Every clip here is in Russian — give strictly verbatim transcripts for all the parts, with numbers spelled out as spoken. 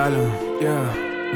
деталям, yeah.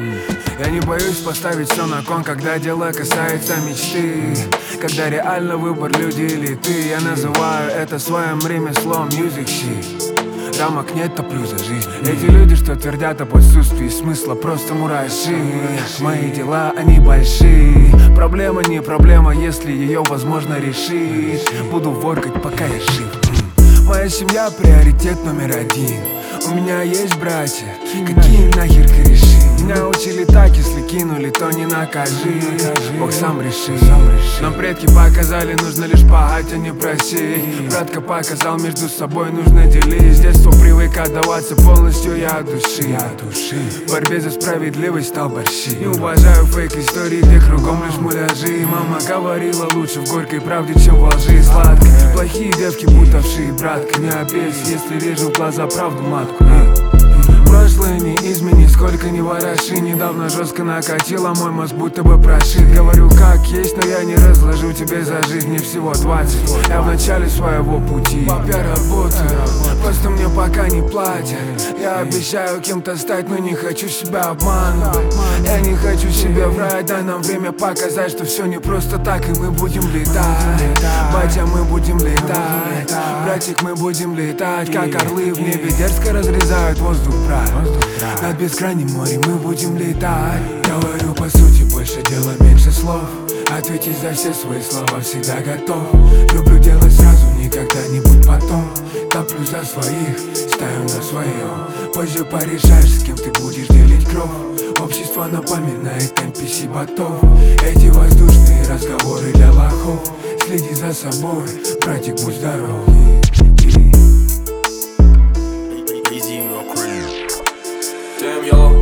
Я не боюсь поставить все на кон, когда дело касается мечты. Когда реально выбор, люди или ты. Я называю это своим ремеслом, music shit. Рамок нет, топлю за жизнь. Эти люди, что твердят об отсутствии смысла, просто мураши. Мои дела, они большие. Проблема не проблема, если ее возможно решить. Буду воркать, пока я жив. Моя семья приоритет номер один. У меня есть братья, какие нахер кореши. Меня учили так, если кинули, то не накажи. Бог сам решил. Нам предки показали, нужно лишь пахать, а не просить. Братка показал, между собой нужно делить. С детства привык отдаваться полностью я от души. В борьбе за справедливость стал борщи. Не уважаю фейк истории, где кругом лишь муляжи. Мама говорила, лучше в горькой правде, чем во лжи. Сладко, плохие девки будто вши. Братка, не обесь, если режу в глаза правду матку. Прошлое не измени, сколько не вороши. Недавно жестко накатило, мой мозг будто бы прошит. Говорю как есть, но я не разложу тебе за жизнь. Мне всего двадцать, я в начале своего пути. Пап, я работаю, просто мне пока не платят. Я обещаю кем-то стать, но не хочу себя обманывать. Я не хочу себе врать, дай нам время показать, что все не просто так, и мы будем летать. Батя, мы будем летать, братик, мы будем летать. Как орлы в небе дерзко разрезают воздух прав. Над бескрайним морем мы будем летать. Говорю по сути, больше дела, меньше слов. Ответить за все свои слова всегда готов. Люблю делать сразу, никогда-нибудь потом. Топлю за своих, ставим на своем. Позже порешаешь, с кем ты будешь делить кровь. Общество напоминает эн пи си ботов. Эти воздушные разговоры для лохов. Следи за собой, братик, будь здоров. Damn, y'all.